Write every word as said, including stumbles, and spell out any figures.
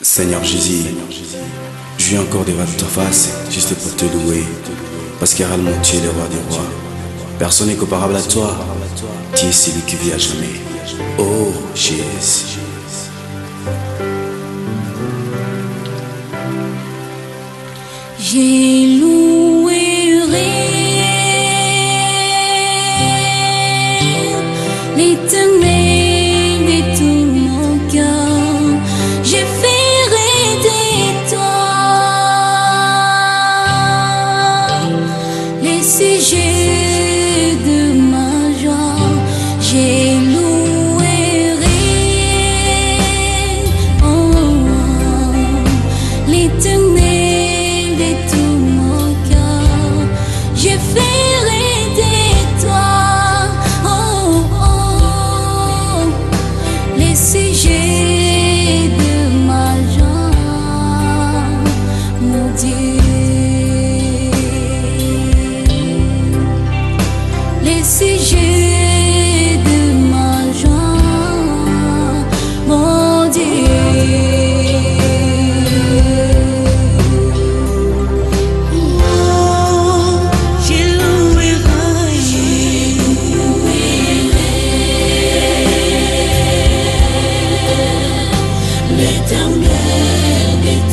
Seigneur Jésus, je viens encore devant ta face, juste pour te louer, parce qu'également tu es le roi des rois. Personne n'est comparable à toi, tu es celui qui vit à jamais. Oh Jésus. J'ai loué l'Éternel de tout mon cœur, j'ai ferai de toi les sujets de ma joie. J'ai loué oh, oh, l'Éternel de tout mon cœur, j'ai ferai de toi les sujets de ma joie, mon Dieu. Les sujets de ma joie, mon Dieu. L'éternel.